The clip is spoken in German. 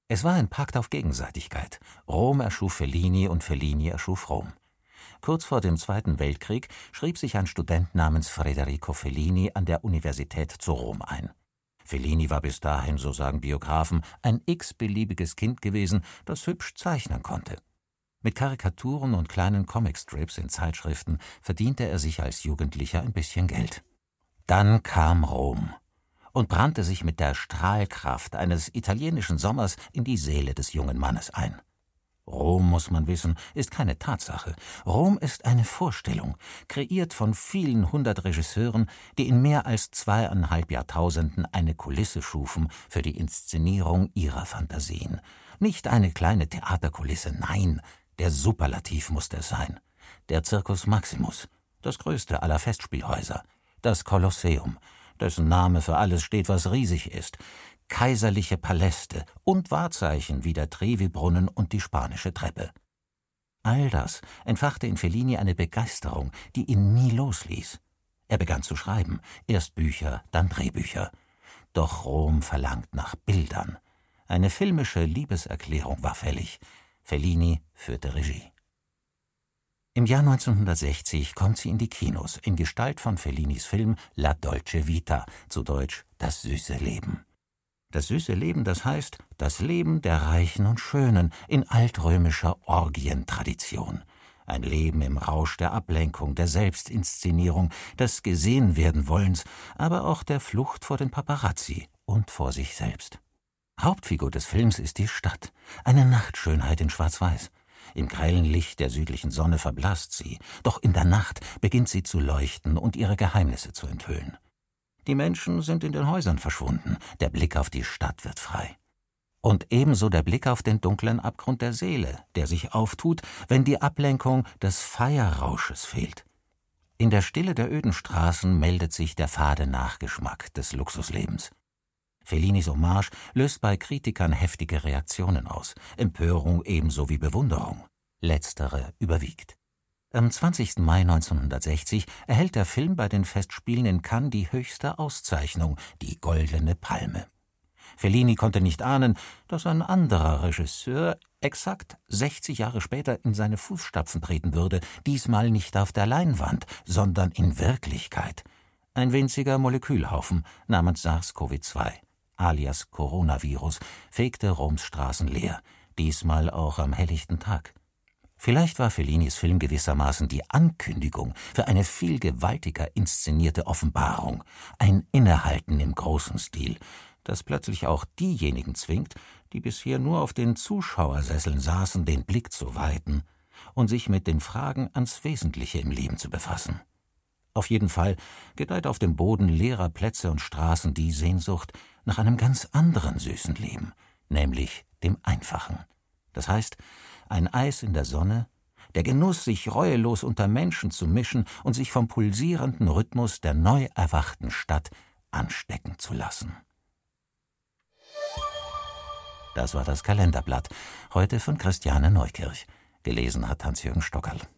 Es war ein Pakt auf Gegenseitigkeit. Rom erschuf Fellini und Fellini erschuf Rom. Kurz vor dem Zweiten Weltkrieg schrieb sich ein Student namens Federico Fellini an der Universität zu Rom ein. Fellini war bis dahin, so sagen Biografen, ein x-beliebiges Kind gewesen, das hübsch zeichnen konnte. Mit Karikaturen und kleinen Comicstrips in Zeitschriften verdiente er sich als Jugendlicher ein bisschen Geld. Dann kam Rom und brannte sich mit der Strahlkraft eines italienischen Sommers in die Seele des jungen Mannes ein. Rom, muss man wissen, ist keine Tatsache. Rom ist eine Vorstellung, kreiert von vielen hundert Regisseuren, die in mehr als 2,5 Jahrtausenden eine Kulisse schufen für die Inszenierung ihrer Fantasien. Nicht eine kleine Theaterkulisse, nein, der Superlativ musste es sein. Der Circus Maximus, das größte aller Festspielhäuser, das Kolosseum, dessen Name für alles steht, was riesig ist, kaiserliche Paläste und Wahrzeichen wie der Trevi-Brunnen und die Spanische Treppe. All das entfachte in Fellini eine Begeisterung, die ihn nie losließ. Er begann zu schreiben, erst Bücher, dann Drehbücher. Doch Rom verlangt nach Bildern. Eine filmische Liebeserklärung war fällig. Fellini führte Regie. Im Jahr 1960 kommt sie in die Kinos in Gestalt von Fellinis Film La Dolce Vita, zu Deutsch Das süße Leben. Das süße Leben, das heißt, das Leben der Reichen und Schönen in altrömischer Orgientradition. Ein Leben im Rausch der Ablenkung, der Selbstinszenierung, des Gesehenwerdenwollens, aber auch der Flucht vor den Paparazzi und vor sich selbst. Hauptfigur des Films ist die Stadt, eine Nachtschönheit in Schwarz-Weiß. Im grellen Licht der südlichen Sonne verblasst sie, doch in der Nacht beginnt sie zu leuchten und ihre Geheimnisse zu enthüllen. Die Menschen sind in den Häusern verschwunden, der Blick auf die Stadt wird frei. Und ebenso der Blick auf den dunklen Abgrund der Seele, der sich auftut, wenn die Ablenkung des Feierrausches fehlt. In der Stille der öden Straßen meldet sich der fade Nachgeschmack des Luxuslebens. Fellinis Hommage löst bei Kritikern heftige Reaktionen aus, Empörung ebenso wie Bewunderung. Letztere überwiegt. Am 20. Mai 1960 erhält der Film bei den Festspielen in Cannes die höchste Auszeichnung, die Goldene Palme. Fellini konnte nicht ahnen, dass ein anderer Regisseur exakt 60 Jahre später in seine Fußstapfen treten würde, diesmal nicht auf der Leinwand, sondern in Wirklichkeit. Ein winziger Molekülhaufen namens SARS-CoV-2, alias Coronavirus, fegte Roms Straßen leer, diesmal auch am helllichten Tag. Vielleicht war Fellinis Film gewissermaßen die Ankündigung für eine viel gewaltiger inszenierte Offenbarung, ein Innehalten im großen Stil, das plötzlich auch diejenigen zwingt, die bisher nur auf den Zuschauersesseln saßen, den Blick zu weiten und sich mit den Fragen ans Wesentliche im Leben zu befassen. Auf jeden Fall gedeiht auf dem Boden leerer Plätze und Straßen die Sehnsucht nach einem ganz anderen süßen Leben, nämlich dem Einfachen. Das heißt, ein Eis in der Sonne, der Genuss, sich reuelos unter Menschen zu mischen und sich vom pulsierenden Rhythmus der neu erwachten Stadt anstecken zu lassen. Das war das Kalenderblatt, heute von Christiane Neukirch. Gelesen hat Hans-Jürgen Stockerl.